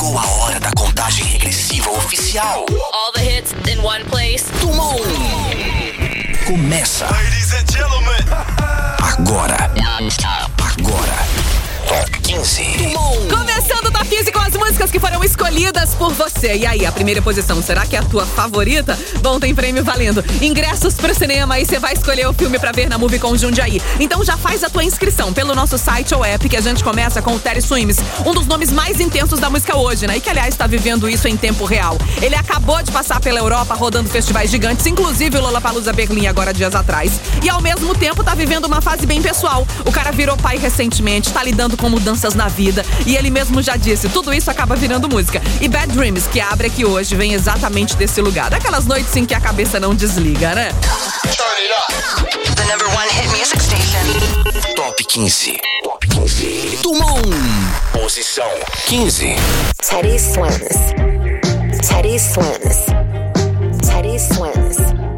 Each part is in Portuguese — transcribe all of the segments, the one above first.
Chegou a hora da contagem regressiva oficial. All the hits in one place. Tumon. Começa. Ladies and gentlemen. Agora. Top 15. Tumon. Começando o Top 15 com as músicas que foram escolhidas por você. E aí, a primeira posição, será que é a tua favorita? Bom, tem prêmio valendo ingressos pro cinema e você vai escolher o filme pra ver na Movie com Jundiaí. Então já faz a tua inscrição pelo nosso site ou app, que a gente começa com o Terry Swims, um dos nomes mais intensos da música hoje, né? E que, aliás, tá vivendo isso em tempo real. Ele acabou de passar pela Europa rodando festivais gigantes, inclusive o Lollapalooza Berlim agora dias atrás. E ao mesmo tempo tá vivendo uma fase bem pessoal. O cara virou pai recentemente, tá lidando com mudanças na vida e ele mesmo já disse, tudo isso acaba virando música. E Bad Dreams, que abre aqui hoje, vem exatamente desse lugar. Daquelas noites em que a cabeça não desliga, né? The number one hit music station. Top 15. Top 15. Tumon. Posição 15. Teddy Swims. Teddy Swims. Teddy Swims.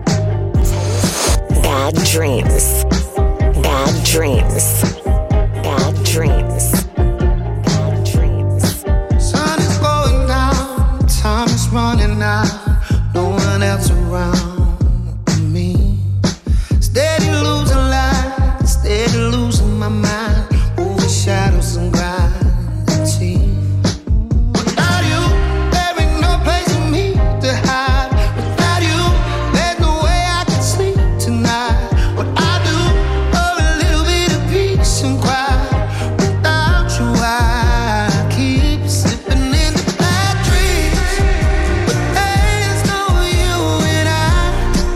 Bad Dreams. Bad Dreams. Bad Dreams. Bad Dreams. Sun is going down, time is running out, no one else around me. Steady losing light, steady losing my mind, over shadows and gravity. Without you, there ain't no place for me to hide. Without you, there's no way I can sleep tonight. What I do for a little bit of peace and quiet. Without you, I keep slipping into bad dreams. But there's no you and I.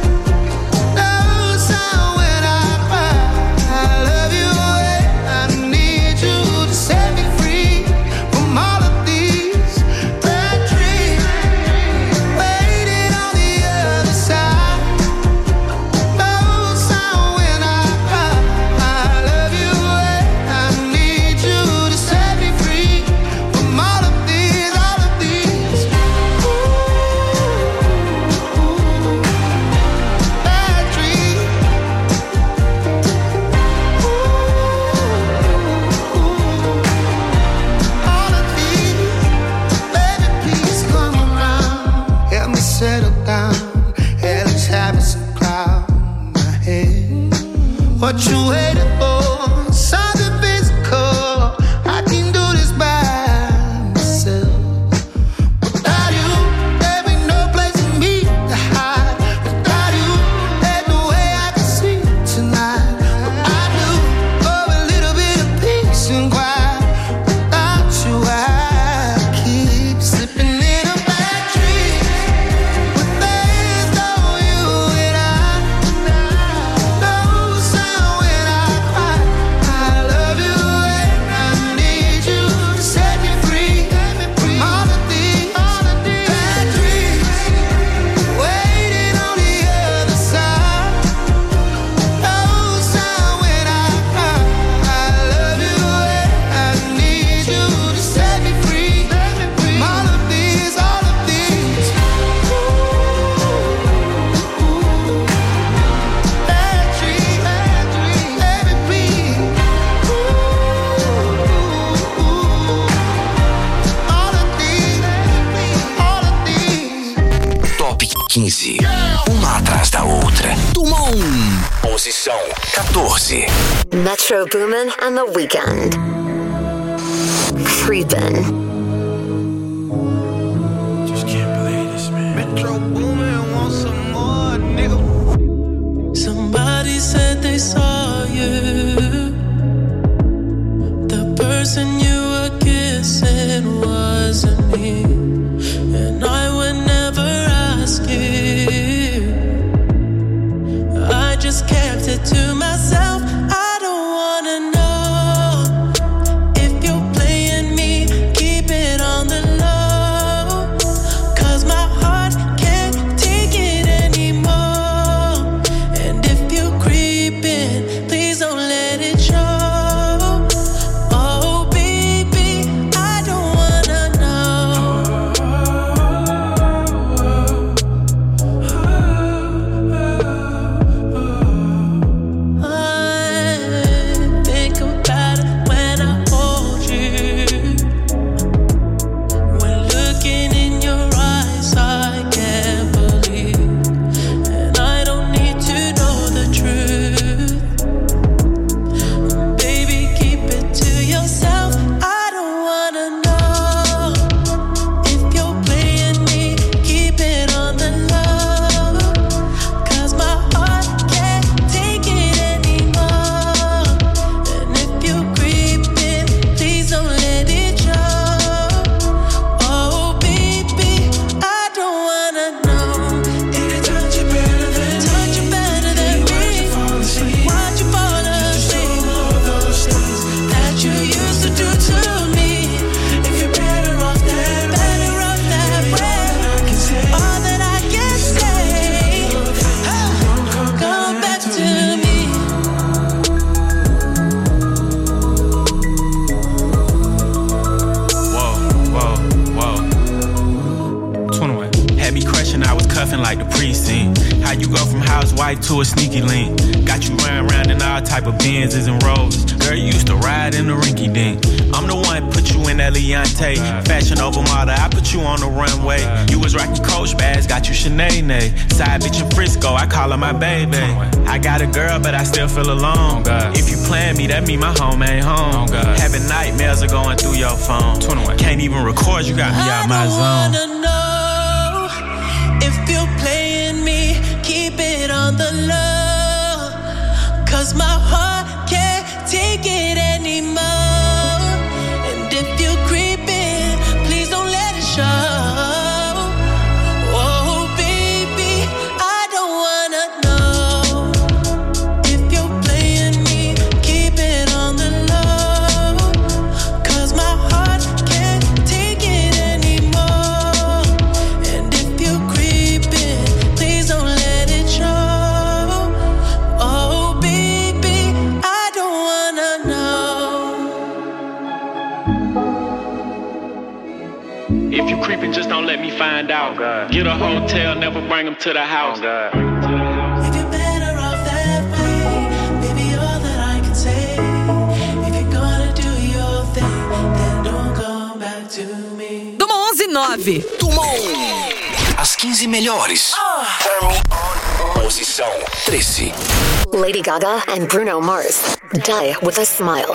No sound when I cry. I love you and I need you to set me free from all of these bad dreams. Waiting on the other side. No sound when I cry. I love you and I need you to set me free from all of these, all of these. Bad dreams. All of these. Baby, please come around. Help me settle down. Hell is having some cloud in my head. What you waiting for? Something physical. I can do this by myself. Without you, there ain't no place for me to hide. Without you, there's no way I can sleep tonight. What I do for a little bit of peace and quiet. Without you, I keep slipping into bad dreams. But there's no you and I. No sound when I cry. I love you and I need you to set me free from all of these bad dreams. Waiting on the other side. No sound when I cry. I love you and I need you to set me free from all of these, all of these. Bad dreams, baby, please. All of these. Top 15. Uma atrás da outra. Tumon. Posição 14. Metro Boomin and the Weeknd. Creepin'. Just can't believe this, man. Metro Boomin want some more, nigga. Somebody said they saw you. The person you were kissing wasn't me. And I would never ask you. I just kept it to myself. I don't wanna know if you're playing me. Keep it on the low. 'Cause my heart can't take it anymore. And if you're creeping, please don't let it show. Oh baby, I don't wanna know. wife to a sneaky link. Got you round in all type of Benzes and Rolls. Girl, you used to ride in the rinky dink. I'm the one put you in that Leontay. Fashion over model, I put you on the runway. You was rocking Coach bags, got you Sinead. Side bitch in Frisco, I call her my baby. I got a girl, but I still feel alone. If you plan me, that mean my home ain't home. Having nightmares are going through your phone. Can't even record, you got me out my zone. I wanna know if you're playing me, keep it on the low. 'Cause my heart can't take it anymore. And if you're creeping, please don't let it show. Oh baby, I don't wanna know if you're playing me, keep it on the low. 'Cause my heart can't take it anymore. And if you're creeping, please don't let it show. Oh baby, I don't wanna know. If you creeping, just don't let me find out. Get a hotel, never bring them to the house. If you're better off that way, baby, all that I can say. If you're gonna do your thing, then don't come back to me. Do uma 11:09. Turma 1. As 15 melhores. Posição 13. Lady Gaga and Bruno Mars. Die with a Smile.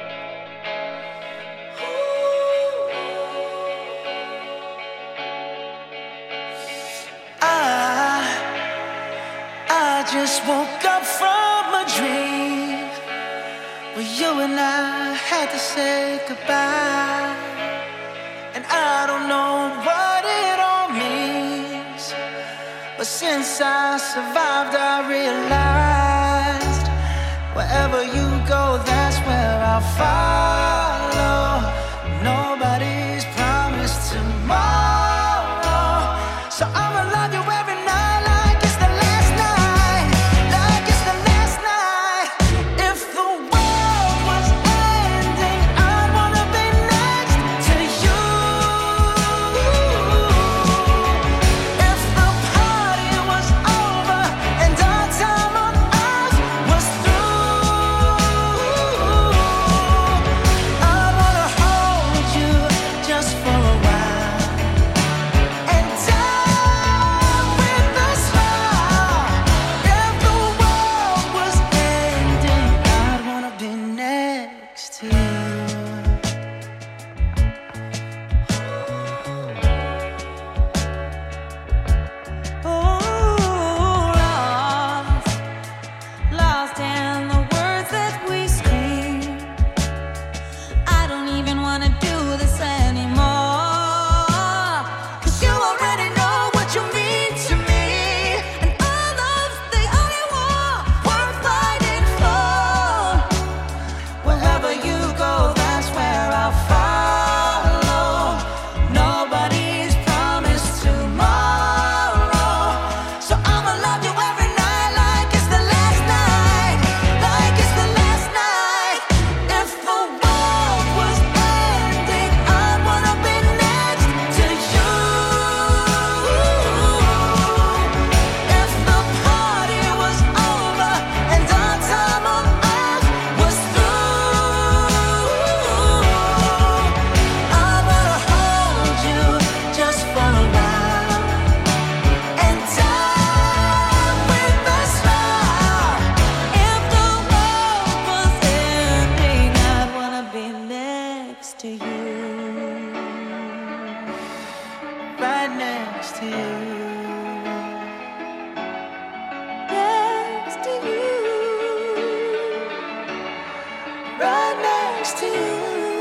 I just woke up from a dream where you and I had to say goodbye. And I don't know what it all means, but since I survived, I realized wherever you go, that's where I'll follow. Nobody's promised tomorrow, so I'ma love you every night like it's the last night, like it's the last night. If the world was ending, I'd wanna be next to you. If the party was over and our time on earth was through, I wanna hold you just for a while and die with a smile. If the world was ending, I'd wanna be next to you. Lost in the words that we scream. I don't even wanna do this anymore. 'Cause you already know what you mean to me. And our love's the only war worth fighting for. Wherever you go, that's where I'll follow. Nobody's promised tomorrow, so I'ma love you every night like it's the last night, like it's the last night. If the world was ending, I'd wanna be next to you. If the party was over and our time on earth was through, I wanna hold you just for a while and die with a smile. If the world was ending, I'd wanna be next to you. Right next to you. Next to you. Right next to you.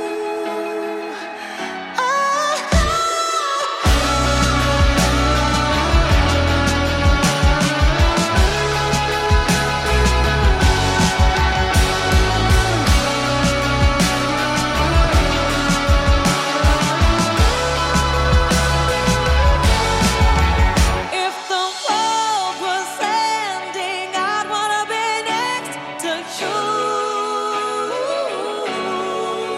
If the world was ending, I'd wanna be next to you.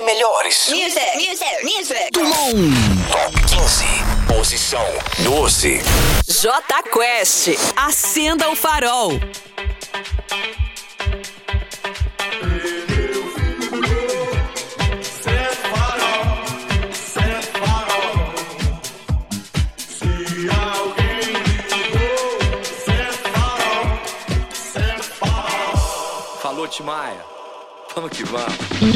melhores. Music. Tumon. Top 15. Posição 12. J Quest, acenda o farol. Falou, Timaya. Vamos que vamos.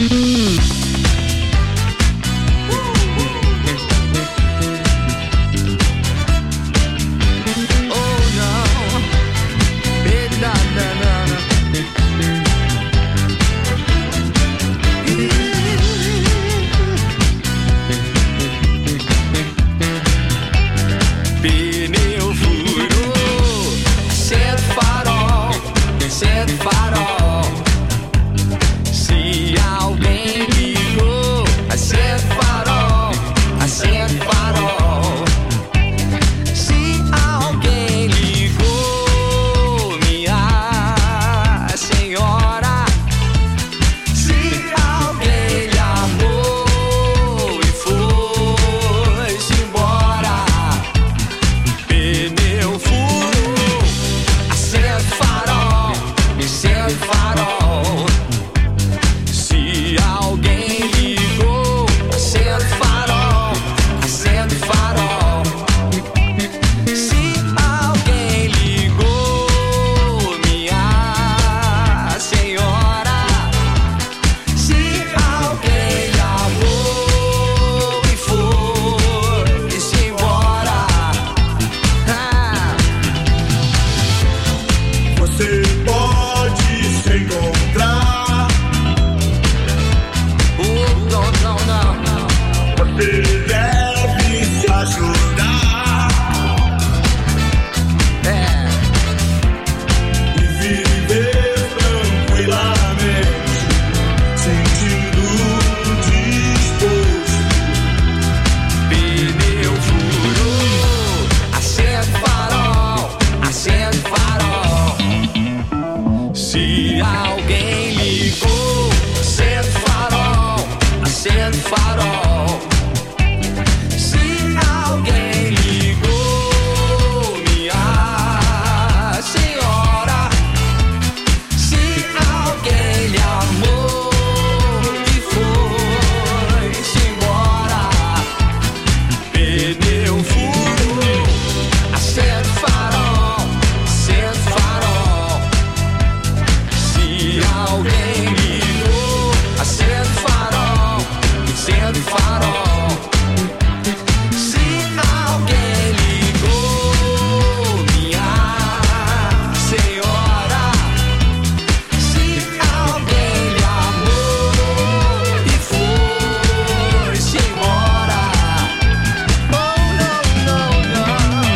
Pneu furou, acende o farol, acende o farol. Se alguém ligou, acende o farol, acende o farol. Se alguém ligou, minha senhora, se alguém lhe amou e foi-se embora. Pneu furou, acende o farol, acende o farol. Se alguém ligou, acende o farol, acende o farol. Se alguém ligou, minha senhora, se alguém lhe amou e foi-se embora. Você pode se encontrar. Não. Você deve se ajudar e viver tranquilamente, sentindo disposto. Pneu furou, acende o farol, acende o farol. Se alguém ligou, acende o farol, acende o farol. Se alguém ligou, minha senhora, se alguém lhe amou e foi-se embora. Pneu furou, acende o farol, acende o farol. Se alguém ligou, acende o farol, acende o farol. Se alguém ligou, minha senhora, se alguém lhe amou e foi-se embora. Oh, não.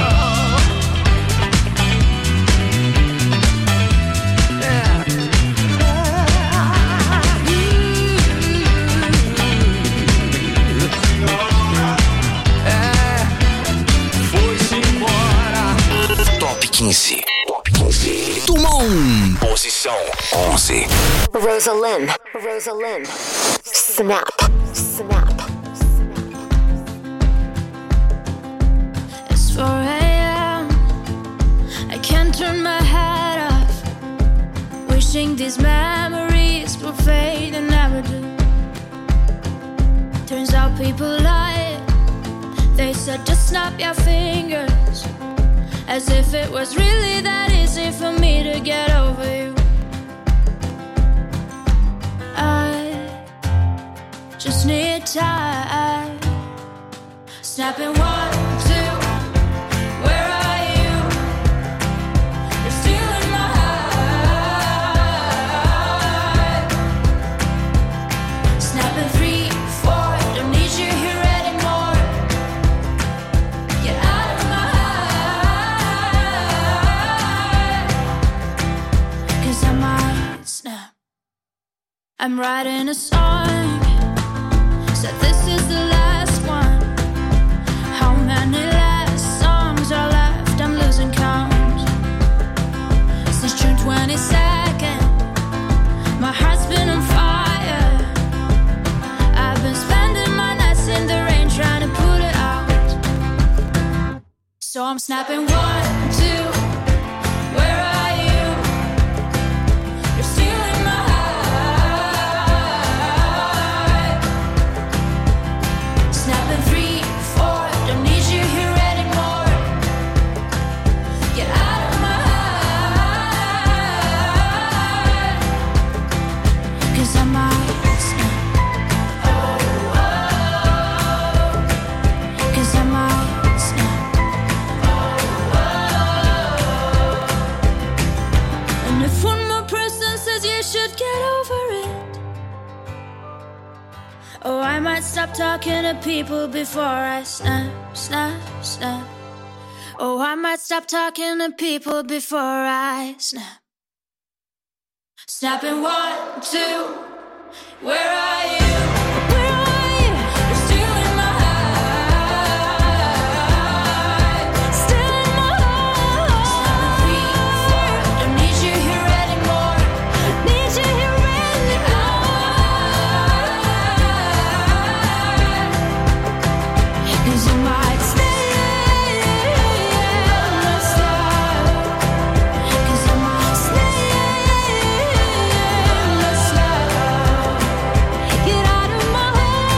Foi-se embora. Top 15. Top 15. Tumon. Posição 11. Rosalind. Snap. It's 4 a.m. I can't turn my head off. Wishing these memories will fade and never do. Turns out people lie. They said just snap your fingers, as if it was really that easy for me to get over you. I just need time. Snapping 1, 2. Where are you? You're still in my heart. Snapping 3, 4. Don't need you here anymore. Get out of my heart. 'Cause I might snap. I'm writing a song. Said this is the last one. How many last songs are left? I'm losing count. Since June 22nd, my heart's been on fire. I've So I'm snapping 1, 2, where are you? You're stealing my heart. Snapping 3, 4, don't need you here anymore. Get out of my heart. 'Cause I might snap. Cause I might snap. And if one more person says you should get over it, oh, I might stop talking to people before I snap, snap, snap. Oh, I might stop talking to people before I snap. Snapping 1, 2, where are you? Where are you? You're stealing my heart. Stealing my heart. 3, 4, don't need you here anymore. Need you here anymore. 'Cause you might stay in my slide. 'Cause I might stay in my slide. Get out of my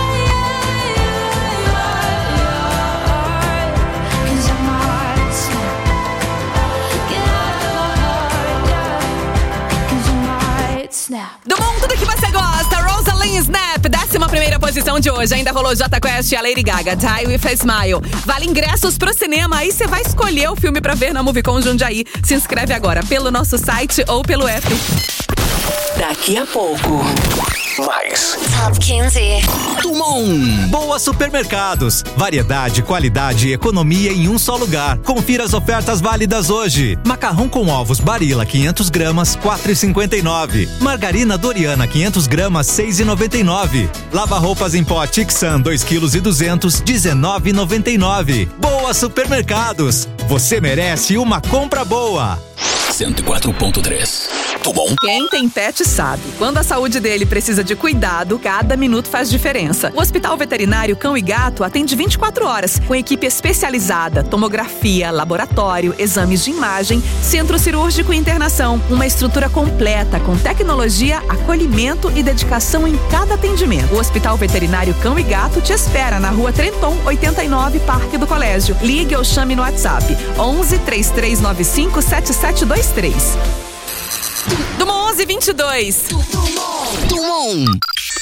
heart. 'Cause I might snap. Get out of my heart. 'Cause I might snap. Do mundo do que você gosta, Rosalind Snap, 11ª posição de hoje. Ainda rolou Jota Quest e a Lady Gaga, Die With A Smile. Vale ingressos pro cinema, aí você vai escolher o filme pra ver na Movicon Jundiaí. Se inscreve agora pelo nosso site ou pelo app. Daqui a pouco. Mais. Top 15. Tumon. Boa Supermercados. Variedade, qualidade e economia em um só lugar. Confira as ofertas válidas hoje. Macarrão com ovos Barilla 500 gramas, 4,59. Margarina Doriana 500 gramas, 6,99. Lava-roupas em pó Tixan 2,2 kg, 19,99. Boa Supermercados. Você merece uma compra boa. 104.3. Tumon. Quem tem pet sabe, quando a saúde dele precisa de cuidado, cada minuto faz diferença. O Hospital Veterinário Cão e Gato atende 24 horas, com equipe especializada, tomografia, laboratório, exames de imagem, centro cirúrgico e internação. Uma estrutura completa, com tecnologia, acolhimento e dedicação em cada atendimento. O Hospital Veterinário Cão e Gato te espera na Rua Trenton, 89, Parque do Colégio. Ligue ou chame no WhatsApp 11 3395 7723. Dumont 1122. Tumon.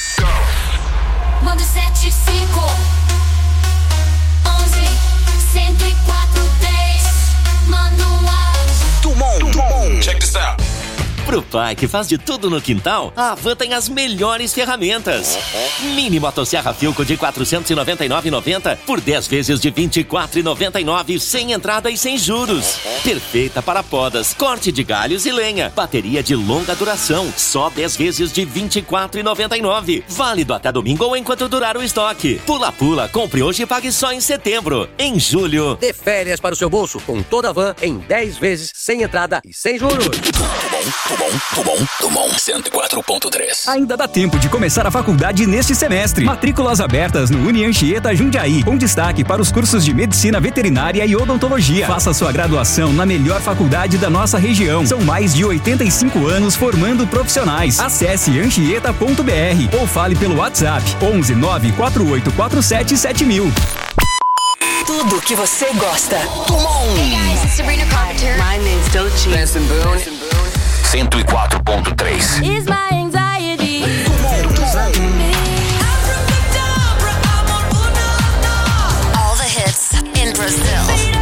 Manda 75 11 104 10. Manda um áudio. Tumon. Check this out. Pro pai que faz de tudo no quintal, a Havan tem as melhores ferramentas. Mini motosserra Philco de R$ 499,90 por 10 vezes de R$ 24,99, sem entrada e sem juros. Perfeita para podas, corte de galhos e lenha. Bateria de longa duração, só 10 vezes de R$ 24,99. Válido até domingo ou enquanto durar o estoque. Pula, compre hoje e pague só em setembro. Em julho, Dê férias para o seu bolso com toda a van em 10 vezes, sem entrada e sem juros. Tumon 104.3. Ainda dá tempo de começar a faculdade neste semestre. Matrículas abertas no Unianchieta Jundiaí, com destaque para os cursos de Medicina Veterinária e Odontologia. Faça sua graduação na melhor faculdade da nossa região. São mais de 85 anos formando profissionais. Acesse anchieta.br ou fale pelo WhatsApp 11 94847 7000. Tudo que você gosta. Tumon. Hey guys, it's Sabrina Carpenter. My name's Doechii. Benson Boone. 104.3. Is my anxiety. All the hits in Brazil.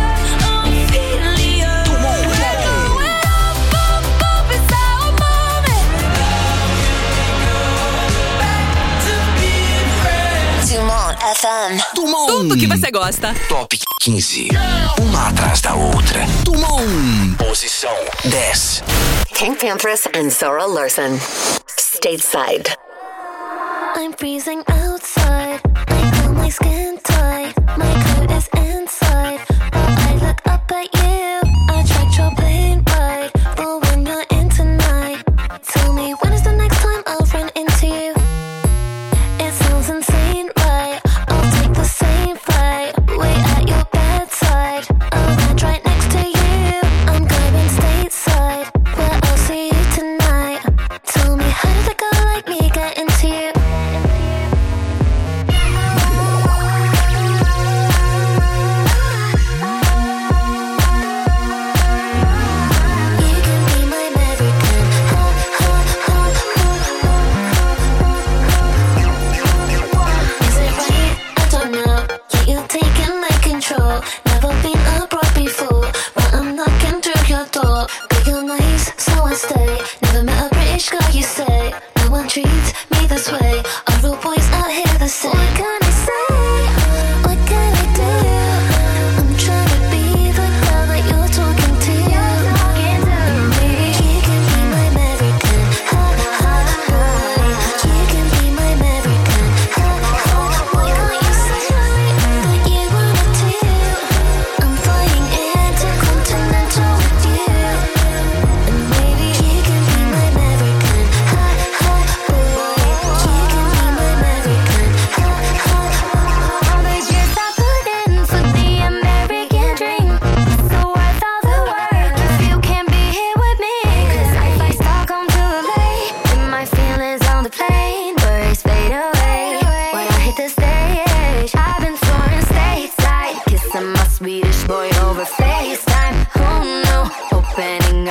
Dumont FM. Tumon. Tudo que você gosta. Top 15. Uma atrás da outra. Tumon. Posição 10. Pink Panthers and Zora Larson. Stateside. I'm freezing outside. I feel my skin tight. My coat is inside. But I look up at you. I tried your plane ride. But when you're in tonight, tell me when is the next time I'll run into you? It sounds insane, right? I'll take the same flight. Wait at your bedside. I'll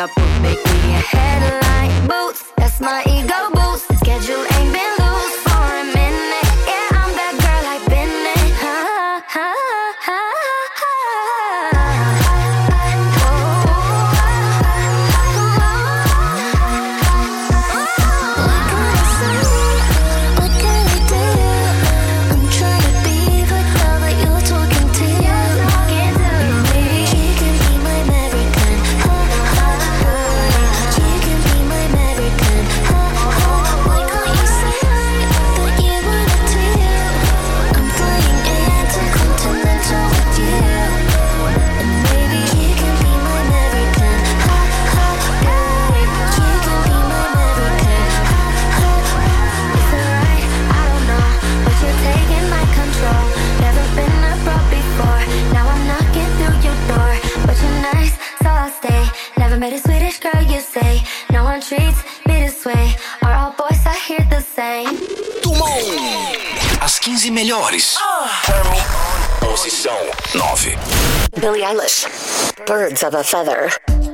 up will make me a headline. Boots, that's my ego boost. Schedule ain't been loose for a minute. Yeah, I'm that girl I've been in. Ha, ha, ha, ha. Met a Swedish girl, you say. No one treats me this way. Are all boys I hear the same? Tumon! As 15 melhores. Posição 9. Billie Eilish, Birds of a Feather.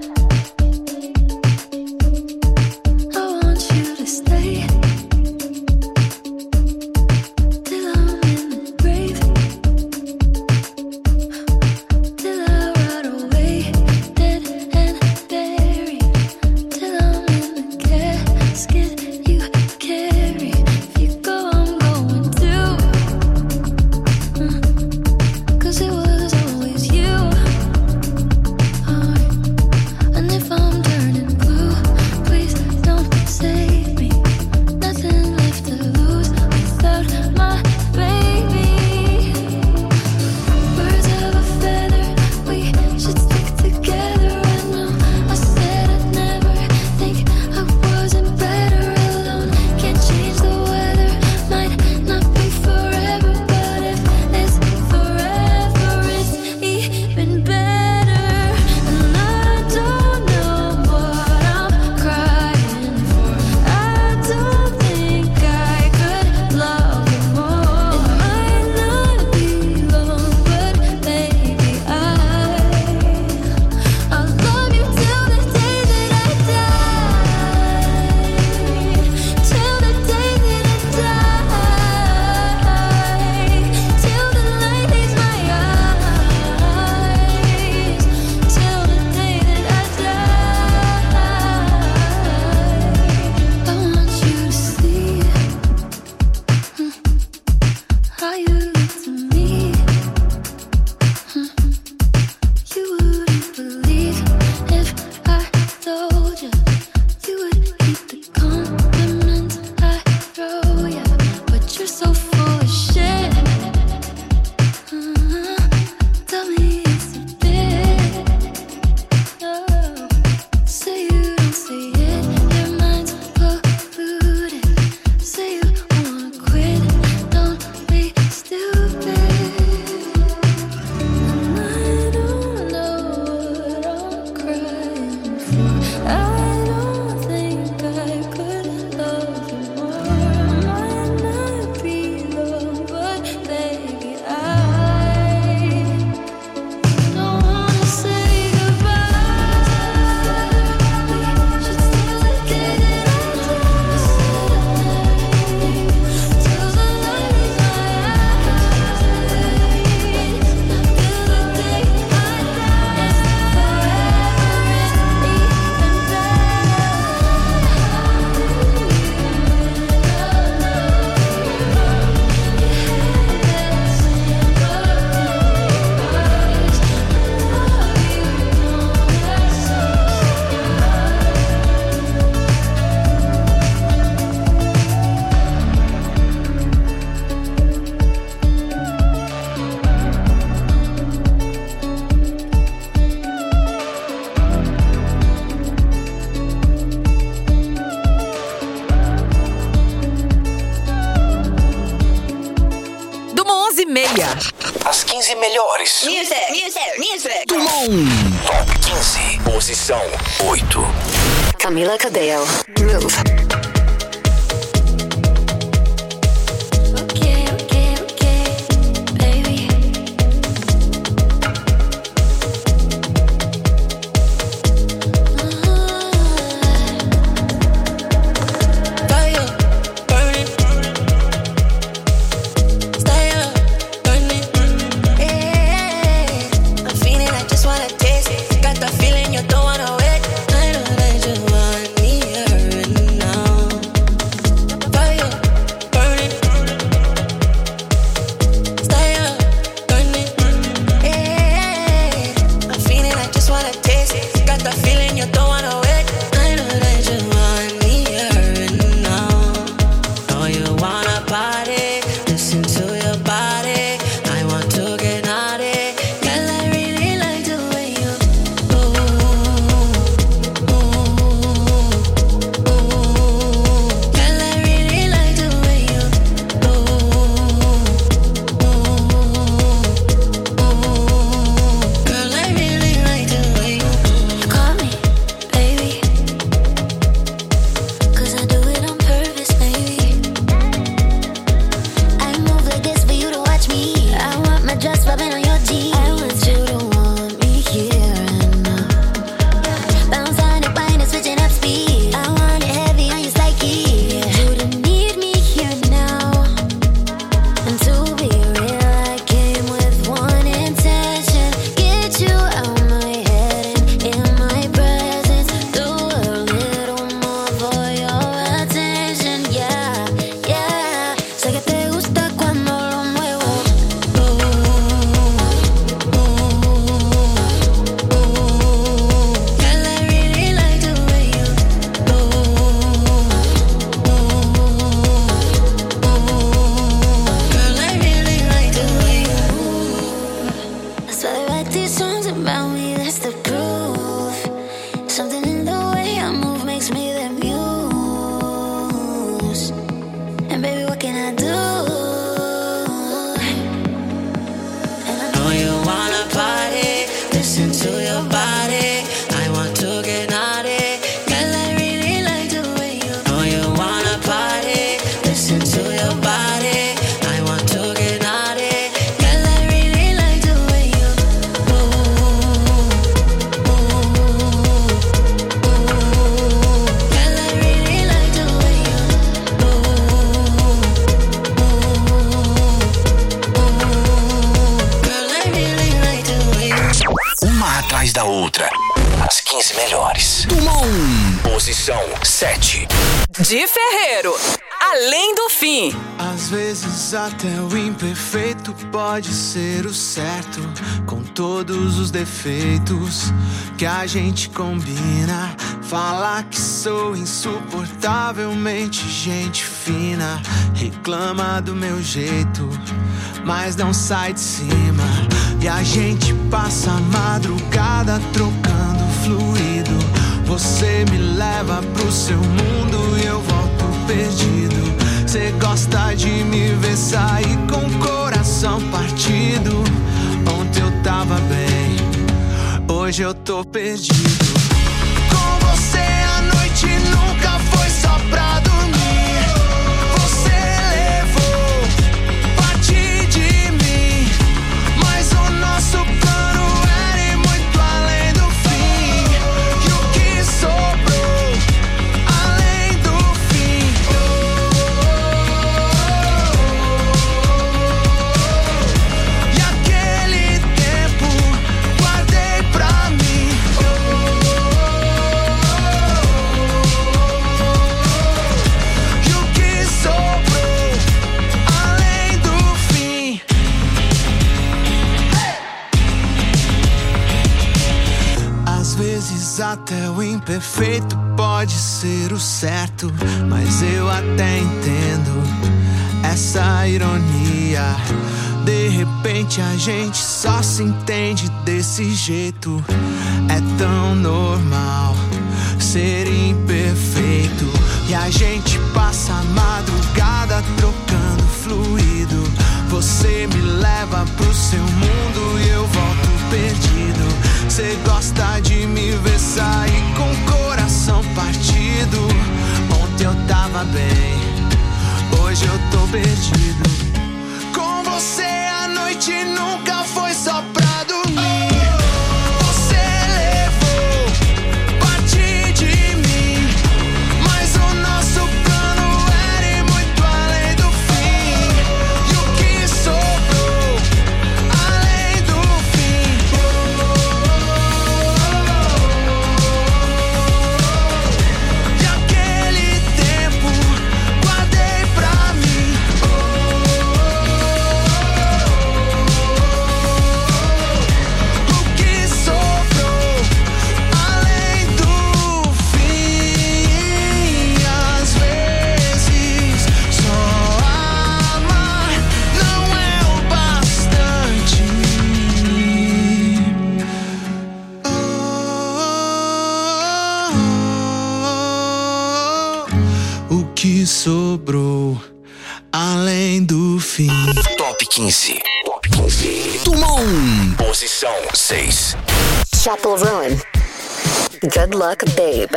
As 15 melhores. Music. Tumon. Top 15. Posição 8. Camila Cabello, Move. Uh-huh. uma atrás da outra. As 15 melhores. Turma 1, posição 7. De Ferreiro, Além do Fim. Às vezes até o imperfeito pode ser o certo, com todos os defeitos que a gente combina. Falar que sou insuportavelmente gente fina, reclama do meu jeito, mas não sai de cima. E a gente passa a madrugada trocando fluido. Você me leva pro seu mundo e eu volto perdido. Cê gosta de me ver sair com o coração partido. Ontem eu tava bem, hoje eu tô perdido. Com você a noite nunca foi só pra dormir. Você levou parte de mim, mas o nosso plano era ir muito além do fim. E o que sobrou além do fim? E aquele tempo guardei pra mim. E o que sobrou além do fim? Às vezes até o imperfeito pode ser o certo, mas eu até entendo essa ironia. De repente a gente só se entende desse jeito. É tão normal ser imperfeito. E a gente passa a madrugada trocando fluido. Você me leva pro seu mundo e eu volto perdido. Cê gosta de me ver sair com o coração partido. Ontem eu tava bem, hoje eu tô perdido. Com você a noite nunca foi só pra dormir. Você levou parte de mim, mas o nosso plano era ir muito além do fim. E o que sobrou além do fim? E aquele tempo guardei pra mim. O que sobrou além do fim? Às vezes só amar não é o bastante. O que sobrou além do fim? Top 15. Top 15. Turma 1, posição 6. Chapel Roan. Good luck, babe.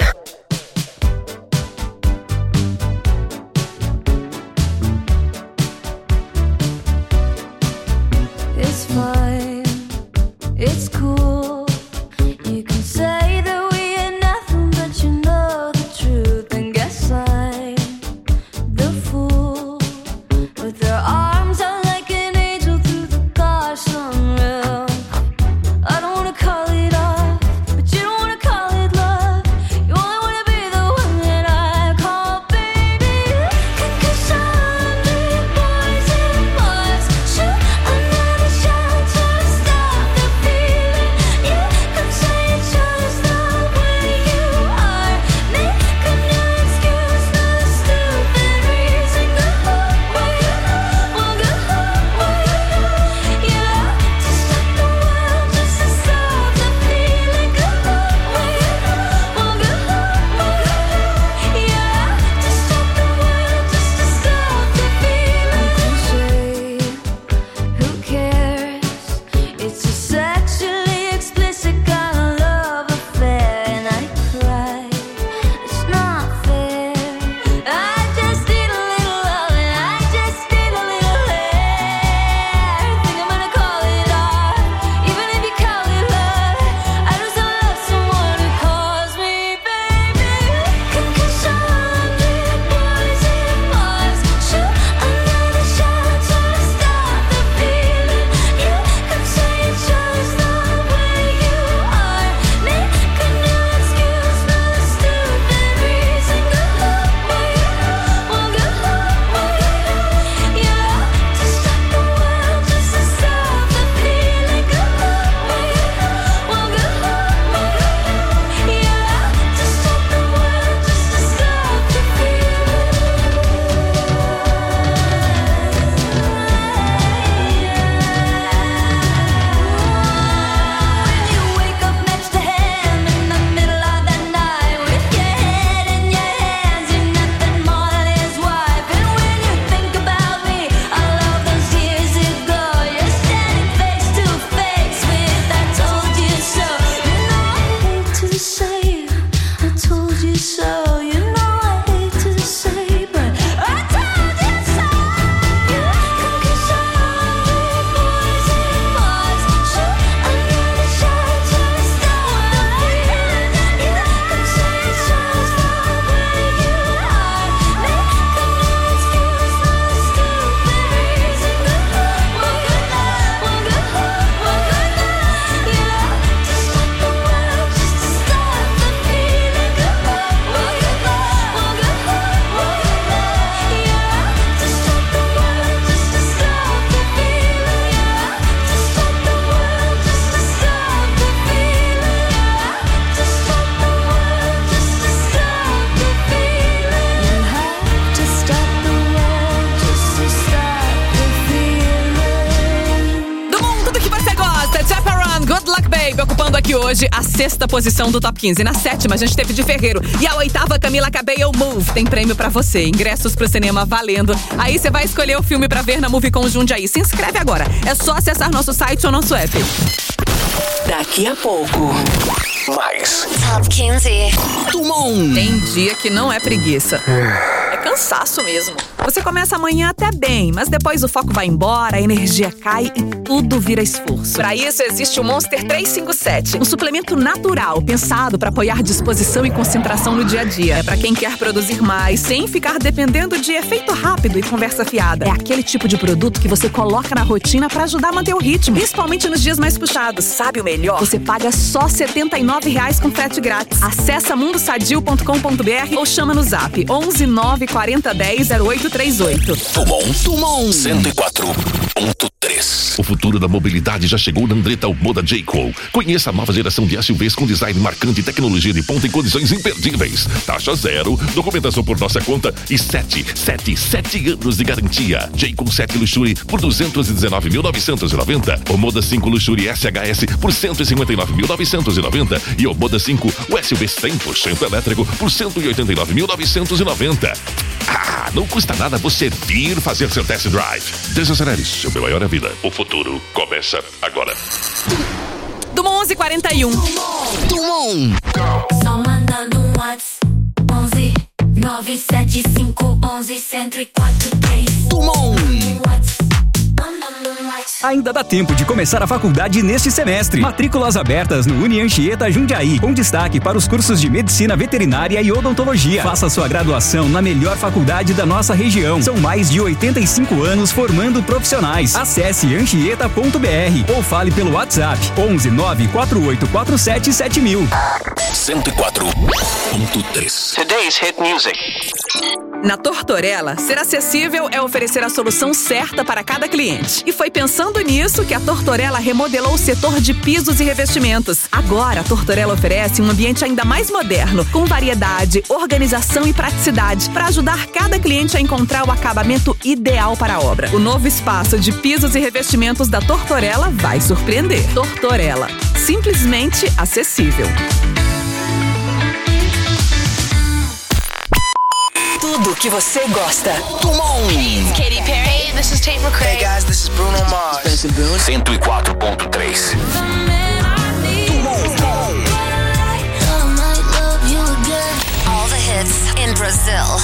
It's fine, it's cool. You can say that we ain't nothing, but you know the truth. And guess I'm the fool. With their arms out like an angel through the gosh unreal. I don't wanna call it off, but you don't wanna call it love. You only wanna be the one that I call baby. Cause I'm the boys and boys shoot another shot to stop the feeling. hoje a 6ª posição do Top 15. Na 7ª a gente teve de Ferreiro. E a 8ª, Camila Cabello, Move. Tem prêmio pra você. Ingressos pro cinema valendo. Aí você vai escolher o filme pra ver na Movie com Jundiaí. Se inscreve agora. É só acessar nosso site ou nosso app. Daqui a pouco, mais Top 15. Tumon. Tem dia que não é preguiça. É cansaço mesmo. Você começa amanhã até bem, mas depois o foco vai embora, a energia cai e tudo vira esforço. Para isso existe o Monster 357, um suplemento natural pensado para apoiar disposição e concentração no dia a dia. É para quem quer produzir mais sem ficar dependendo de efeito rápido e conversa fiada. É aquele tipo de produto que você coloca na rotina para ajudar a manter o ritmo, principalmente nos dias mais puxados. Sabe o melhor? Você paga só R$ 79,00 com frete grátis. Acesse mundosadio.com.br ou chama no zap 11 9 40 10 0838. Tumon 104.3. O futuro da mobilidade já chegou na Andretta Moda J.Co. Conheça a nova geração de SUVs com design marcante e tecnologia de ponta em condições imperdíveis. Taxa zero, documentação por nossa conta e 7 anos de garantia. J.Co 7 Luxury por 219.990. O Moda 5 Luxury SHS por 159.990. E o Moda 5, o SUV 100% elétrico por 189.990. Ah, não custa nada você vir fazer seu test drive. Desacelere, seu maior é a vida. O futuro começa agora. Tumon 1141. Tumon. Só mandando um WhatsApp 11 975 11 1043. Tumon. Ainda dá tempo de começar a faculdade neste semestre. Matrículas abertas no Unianchieta Jundiaí, com destaque para os cursos de Medicina Veterinária e Odontologia. Faça sua graduação na melhor faculdade da nossa região. São mais de 85 anos formando profissionais. Acesse anchieta.br ou fale pelo WhatsApp 11 94847 7000. 104.3. Today's hit music. Na Tortorella, ser acessível é oferecer a solução certa para cada cliente. E foi pensando nisso que a Tortorella remodelou o setor de pisos e revestimentos. Agora, a Tortorella oferece um ambiente ainda mais moderno, com variedade, organização e praticidade, para ajudar cada cliente a encontrar o acabamento ideal para a obra. O novo espaço de pisos e revestimentos da Tortorella vai surpreender. Tortorella, simplesmente acessível. Tudo que você gosta. Tumon. Hey, it's Katy Perry. Hey, this is Tate McRae. Hey guys, this is Bruno Mars. Spencer Boone. 104.3. All the hits in Brazil.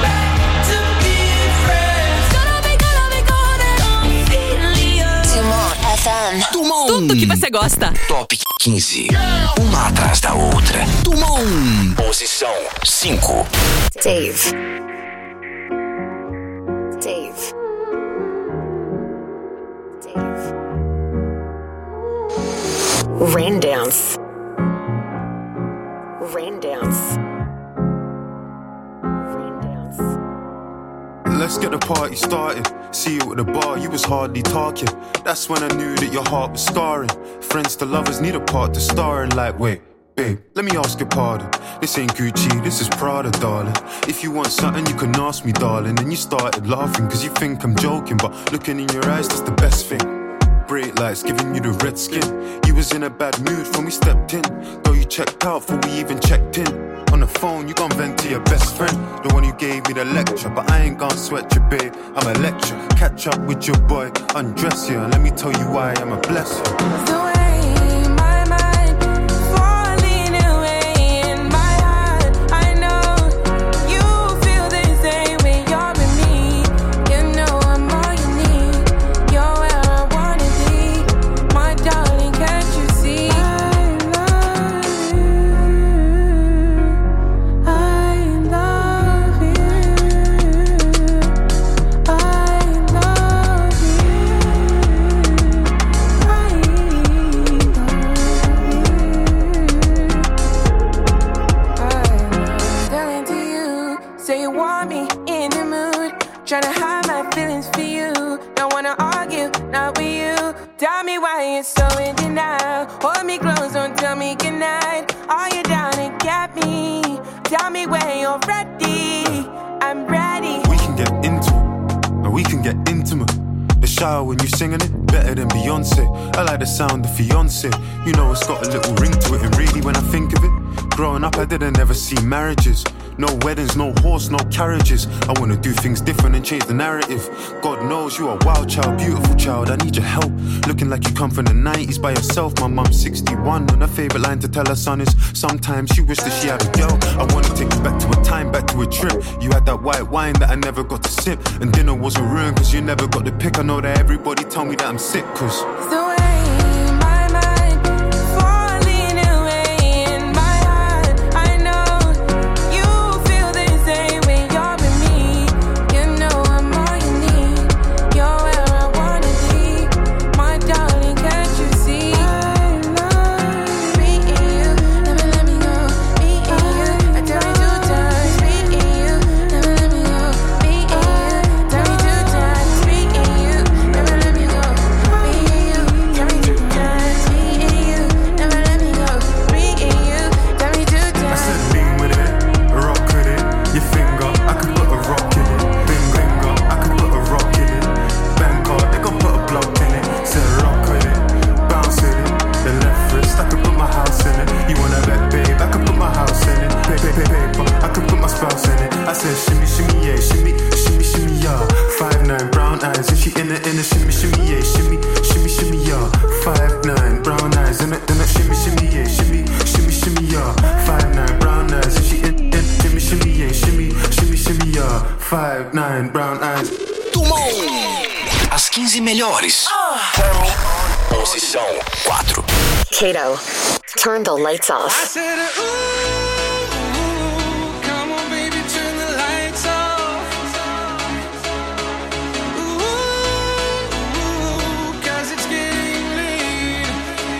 Tumon FM. Tumon. Tudo que você gosta. Top 15. Uma atrás da outra. Tumon. Posição 5. Dave. Rain dance. Let's get the party started. See you at the bar, you was hardly talking. That's when I knew that your heart was scarring. Friends to lovers need a part to star in. Like, wait, babe, let me ask your pardon. This ain't Gucci, this is Prada, darling. If you want something, you can ask me, darling. And you started laughing, cause you think I'm joking. But looking in your eyes, that's the best thing. Bright lights giving you the red skin. You was in a bad mood when we stepped in. Though you checked out before we even checked in. On the phone, you gon' vent to your best friend, the one who gave me the lecture. But I ain't gon' sweat you, babe, I'm a lecture. Catch up with your boy, undress you, and let me tell you why I'ma bless you. Tryna hide my feelings for you. Don't wanna argue, not with you. Tell me why you're so in denial. Hold me close, don't tell me goodnight. Are you down to get me? Tell me when you're ready. I'm ready. We can get into it, and we can get intimate. The shower when you singing it, better than Beyonce. I like the sound of fiance. You know it's got a little ring to it, and really when I think of it, growing up I didn't ever see marriages. No weddings, no horse, no carriages. I wanna do things different and change the narrative. God knows you are a wild child, beautiful child, I need your help. Looking like you come from the 90s by yourself. My mum's 61 and her favourite line to tell her son is, sometimes she wished that she had a girl. I wanna take you back to a time, back to a trip. You had that white wine that I never got to sip, and dinner wasn't ruined cause you never got the pick. I know that everybody tell me that I'm sick cause As 15 melhores. Posição 4. Kato, turn the lights off. I said, ooh, come on, baby, turn the lights off. Ooh, 'cause it's getting late.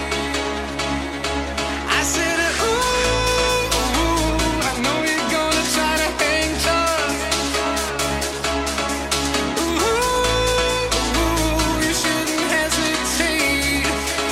I said, ooh, I know you're gonna try to hang tough. Ooh, you shouldn't hesitate.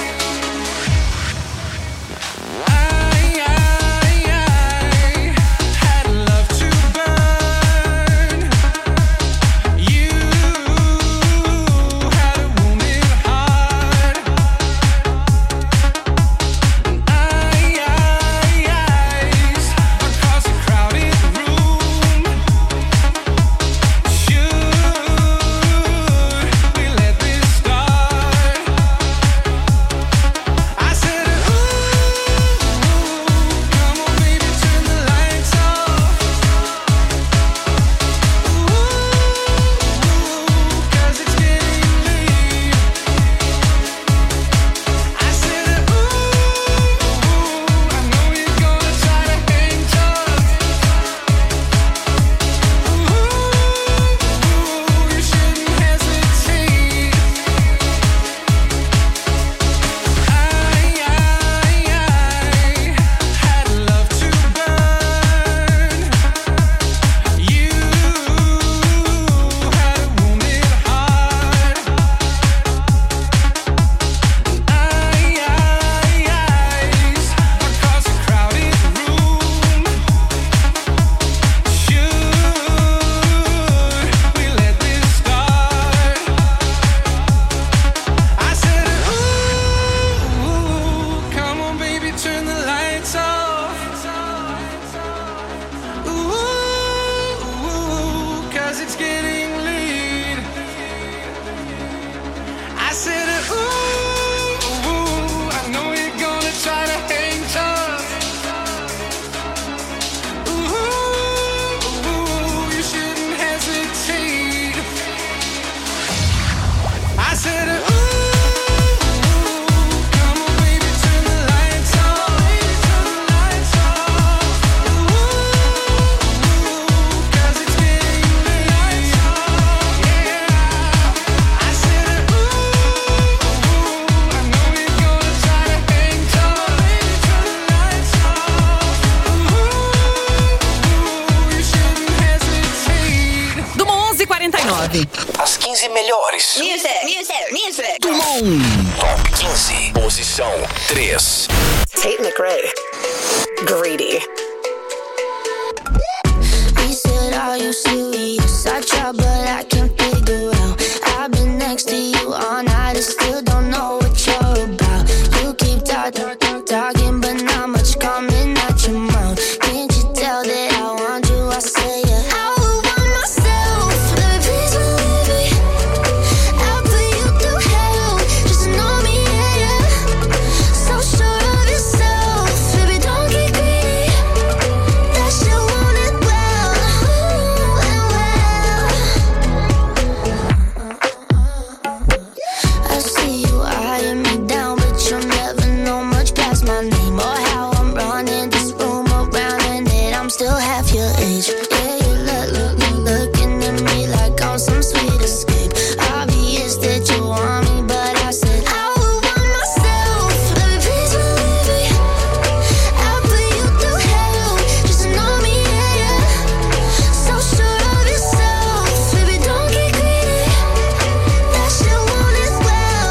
As 15 melhores. Music. Dumont. Top 15. Posição 3. Tate McRae. Greedy. He said, are you serious? I try, but I can't figure out. I've been next to you talking, but not much coming out your mouth. Can't you tell that I want you? I say yeah. I would want myself, baby, please believe me. I'll put you through hell, just know me, yeah, yeah. So sure of yourself, baby, don't get greedy. That shit want it well, and well. I see you eyeing me down, but you'll never know much past my name or how I'm running this room around, and that I'm still half your age. Yeah, you looking at me like I'm some sweet escape. Obvious that you want me, but I said I would want myself, baby, please believe me. I'll put you through hell, just know me, yeah, yeah. So sure of yourself, baby, don't get greedy. That shit want it well,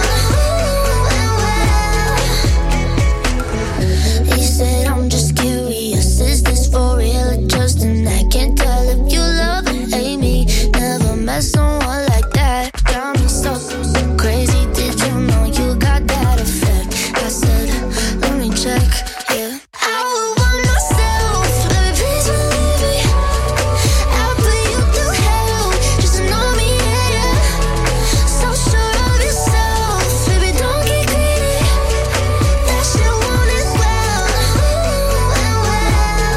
and well. He said I'm just curious, is this for real or just an act? Can't tell if you love or hate me. Never met someone like that. Got me so crazy, did you know you got that effect? I said, let me check, yeah. I would want myself, baby, please believe me. I'll put you through hell, just know me, yeah, yeah. So sure of yourself, baby, don't get greedy. That shit want it well, and well.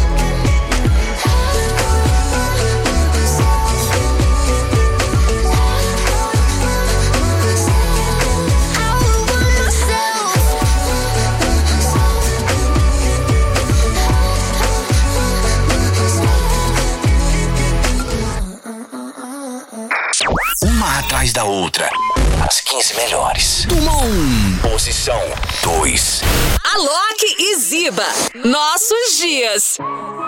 Uma atrás da outra. As 15 melhores. Tuma 1. Posição 2. Alok e Ziba, nossos dias.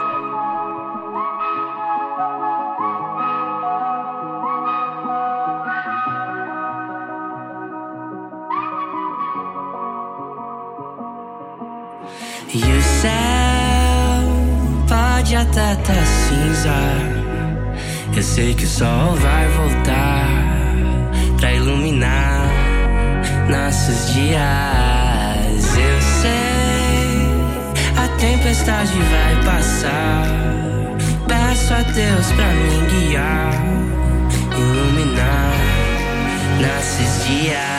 E o céu pode até tá cinza. Eu sei que o sol vai voltar pra iluminar nossos dias. Eu sei, a tempestade vai passar. Peço a Deus pra me guiar, iluminar nossos dias.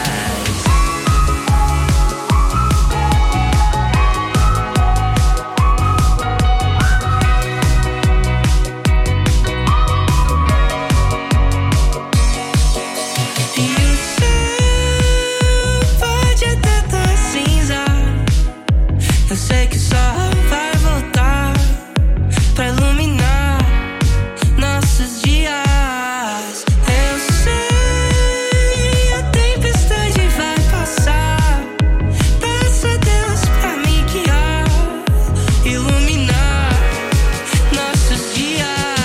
Eu sei que o sol vai voltar pra iluminar nossos dias. Eu sei, a tempestade vai passar. Peço a Deus pra me guiar, iluminar nossos dias.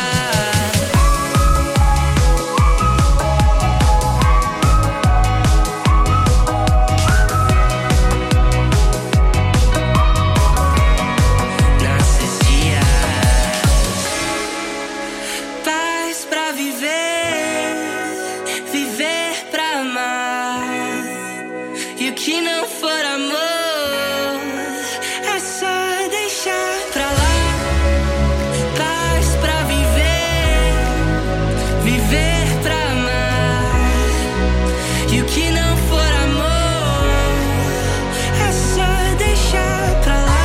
Paz pra viver, viver pra amar. E o que não for amor é só deixar pra lá. Paz pra viver, viver pra amar. E o que não for amor é só deixar pra lá.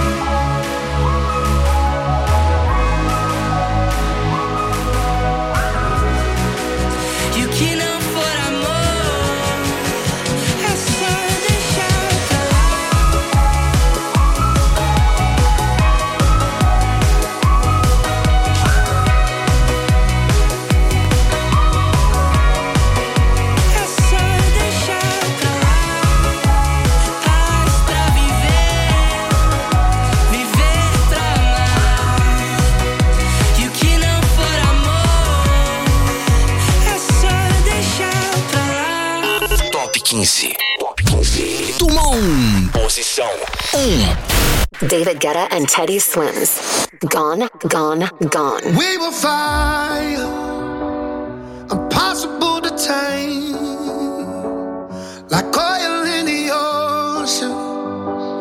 E o que não for amor é só deixar pra lá. É só deixar pra lá. Paz pra viver, viver pra amar. E o que não for amor é só deixar pra lá. Top 15. Top 15. Tuma 1. Posição 1. David Guetta and Teddy Swims. Gone, gone, gone. We will fire, impossible to tame, like oil in the ocean.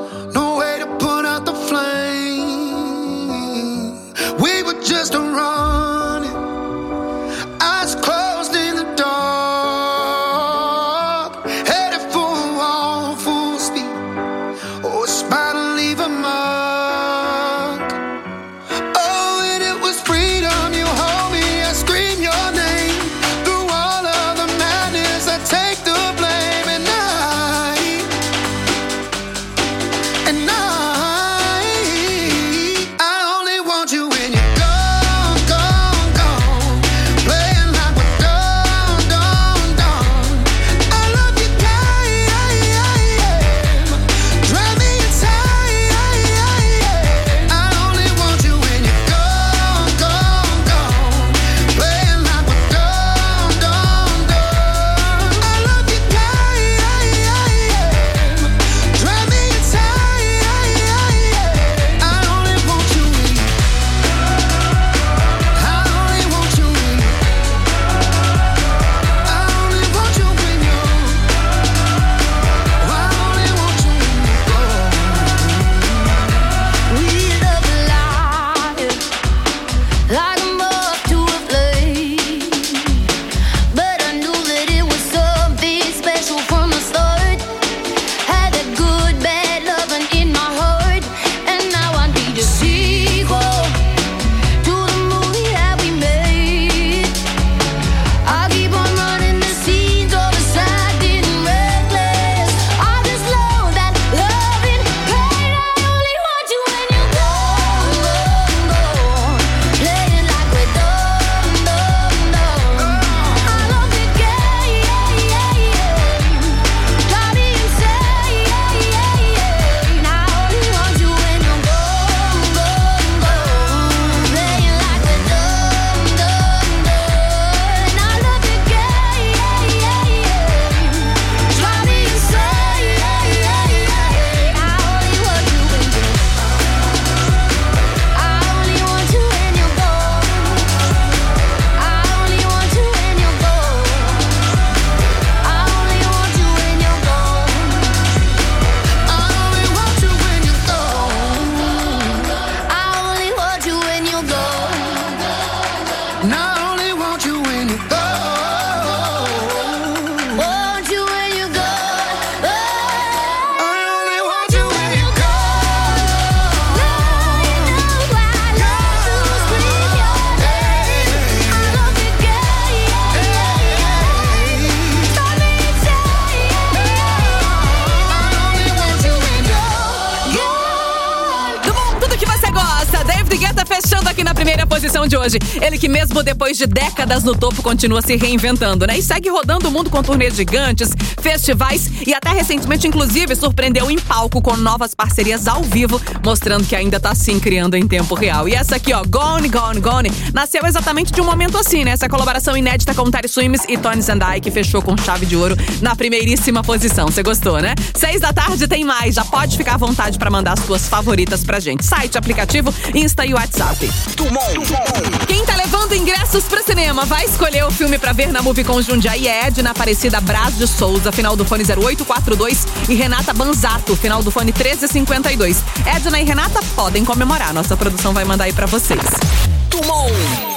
posição de hoje. Ele que mesmo depois de décadas no topo continua se reinventando, né? E segue rodando o mundo com turnês gigantes, festivais e até recentemente, inclusive, surpreendeu em palco com novas parcerias ao vivo, mostrando que ainda tá sim criando em tempo real. E essa aqui, ó, Gone, Gone, Gone, nasceu exatamente de um momento assim, né? Essa colaboração inédita com Teddy Swims e Tony Zendai, que fechou com chave de ouro na primeiríssima posição. Você gostou, né? 6 da tarde tem mais. Já pode ficar à vontade pra mandar as suas favoritas pra gente. Site, aplicativo, Insta e WhatsApp. Quem tá levando ingressos pro cinema vai escolher o filme pra ver na Movie com Jundiaí é Edna Aparecida Braz de Souza, final do fone 0842, e Renata Banzato, final do fone 1352. Edna e Renata podem comemorar. Nossa produção vai mandar aí pra vocês. Tumon.